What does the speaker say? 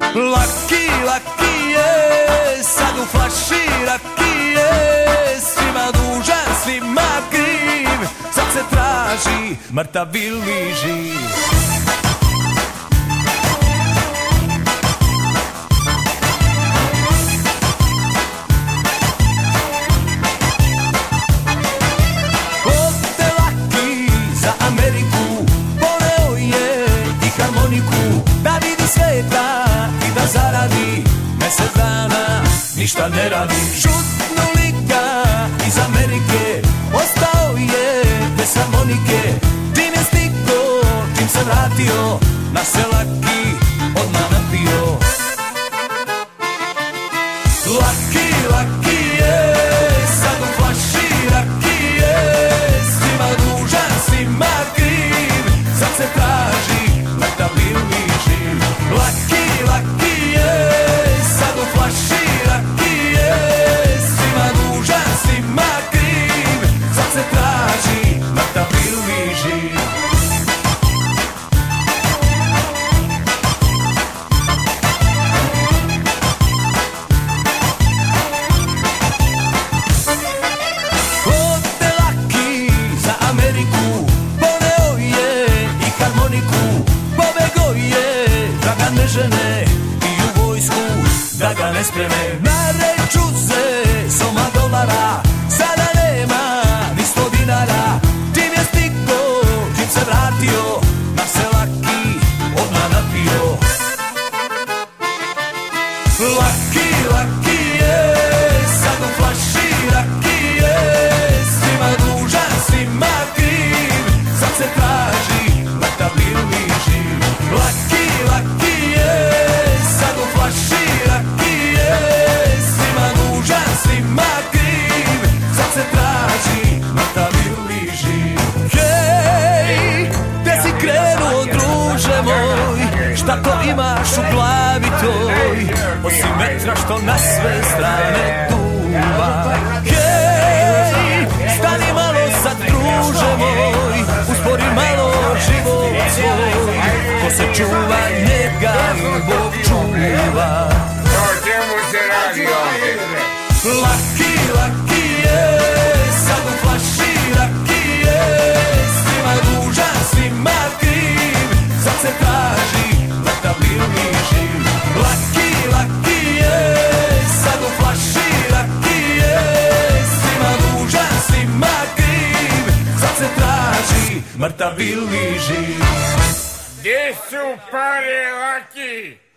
Laki je, sad u flaši rakije, svima dužan, svima kriv, sad se traži mrtav ili živ. Ovde Laki za Ameriku poneo je i harmoniku, da vidi sveta i da zaradi mesec dana, ništa ne radi. Šutnuli ga iz Amerike, ostao je bez harmonike. Čim je stigo, čim se vratio, naš se Laki odmah napio. Laki je, sad u flaši rakije, svima dužan, svima kriv, sad se traži mrtav ili živ. Laki je, sad u flaši rakije, svima dužan, svima kriv, sad se traži mrtav ili živ. Ovde Laki za Ameriku poneo je i harmoniku, pobego je da ga ne žene i u vojsku da ga ne spreme. Nareću se $100, sada nema ni 100 dinara. Čim je stigo, čim se vratio, naš se Laki odmah napio. Laki je, sad u flaši rakije, svima dužan, svima kriv, sad se traži mrtav ili živ. Laki je, sad u flaši rakije, svima dužan, svima kriv, sad se traži mrtav ili živ. Hej, gde si krenuo, druže moj, šta to imaš u glavi toj, osim metra što na sve strane duva. Hej, stani malo sad, druže moj, uspori malo život svoj, ko se čuva njega i Bog čuva. O čemu se radi ovdje? Laki je, sad u flaši rakije, svima dužan, svima kriv, sad se traži mrtav ili živ. Laki je, sad u flaši rakije, svima dužan, svima kriv, sad se traži mrtav ili živ. Gdje su pare, Laki?